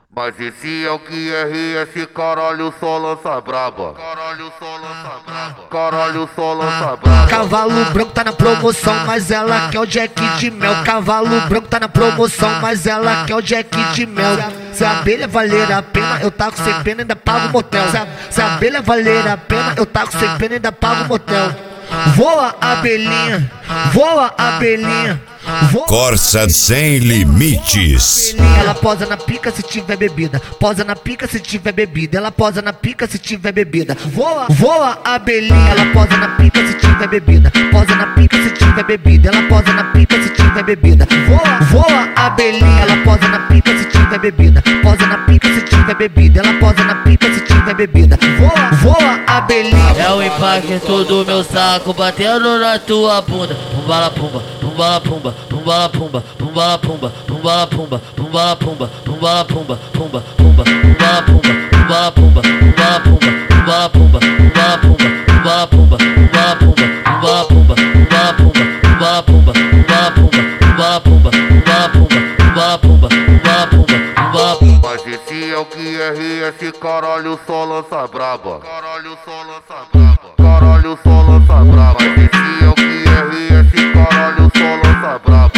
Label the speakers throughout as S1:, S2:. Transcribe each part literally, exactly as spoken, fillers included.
S1: Mas esse é o Q R S, caralho, só lança braba. Caralho, só lança braba. Caralho, só lança braba.
S2: Cavalo branco tá na promoção, mas ela quer o Jack de mel. Cavalo branco tá na promoção, mas ela quer o Jack de mel. Se a abelha valer a pena, eu taco sem pena e ainda pago o motel. Se a, se a abelha valer a pena, eu taco sem pena e ainda pago o motel. Voa abelhinha, voa abelhinha.
S3: Corsa sem limites.
S2: Ela posa na pica se tiver bebida. Posa na pica se tiver bebida. Ela posa na pica se tiver bebida. Voa, voa abelhinha. Ela posa na pica se tiver bebida. Posa na pica se tiver bebida. Ela posa na pica se tiver bebida. Voa, voa abelhinha. Ela posa na pica se tiver bebida. Posa na pica se tiver bebida. Ela posa na pica se tiver bebida. Voa, voa abelhinha.
S4: É o impacto do meu saco batendo na tua bunda. Pumbala pumba, pumbala pumba, pumbala pumba, pumbala pumba, pumbala pumba, pumbala pumba, pumbala pumba, pumba, pumba, pumbala pumba, pumbala pumba, pumbala pumba, pumbala pumba, pumbala pumba, pumbala pumba, pumbala pumba, pumbala pumba, pumbala pumba, pumbala pumba, pumbala pumba, pumbala pumba, pumbala pumba, pumbala pumba, pumbala pumba, pumbala pumba.
S1: Mas esse é o Q R S, caralho, só lança braba. Caralho, só lança braba. Caralho, só lança braba. Mas esse é o Q R S, caralho, só lança braba.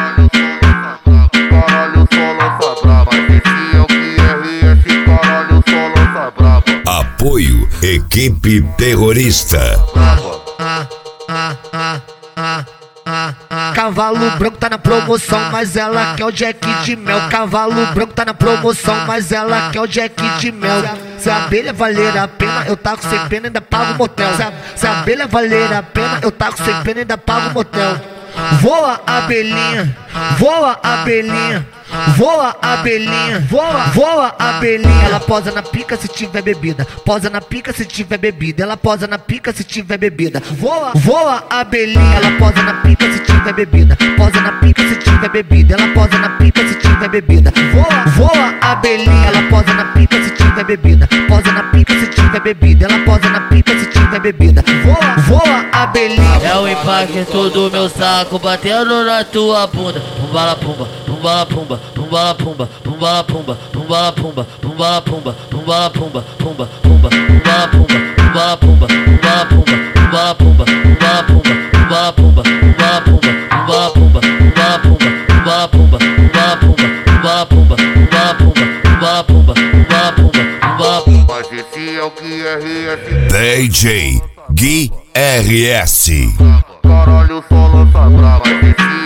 S1: Caralho, só lança braba. Mas esse é o Q R S, caralho, só lança braba.
S3: Apoio Equipe Terrorista.
S2: Ah, ah, ah, ah, ah, ah. Cavalo branco tá na promoção, mas ela quer o Jack de mel. Cavalo branco tá na promoção, mas ela quer o Jack de mel. Se a abelha valer a pena, eu taco sem pena e ainda pago o motel. Se a, se a abelha valer a pena, eu taco sem pena e ainda pago o motel. Voa abelhinha, voa abelhinha. Voa abelhinha, voa, voa abelhinha. Ela posa na pica se tiver bebida. Posa na pica se tiver bebida. Ela posa na pica se tiver bebida. Voa, voa abelhinha. Ela posa na pica se tiver bebida. Posa na pica se tiver bebida. Ela posa na pica se tiver bebida. Voa, voa abelhinha. Ela posa na pica se tiver bebida. Posa na pica se tiver bebida. Ela posa na pica se tiver bebida. Voa, voa abelhinha.
S4: É o impacto do meu saco batendo na tua bunda. Pumbala pumba, pumbala pumba, pumbala pumba, pumbala pumba, pumbala pumba, pumbala pumba, pumbala pumba, pumba, pumba, pumbala pumba, pumbala pumba, pumbala pumba, pumbala pumba, pumbala pumba, pumbala pumba, pumbala pumba, pumbala pumba, pumbala pumba, pumbala pumba, pumbala pumba, pumbala pumba, pumbala pumba, pumbala pumba, pumbala pumba, pumbala pumba.
S1: Mas esse é o Q R S,
S3: D J Gui R S.
S1: caralho, só lança braba. Mas esse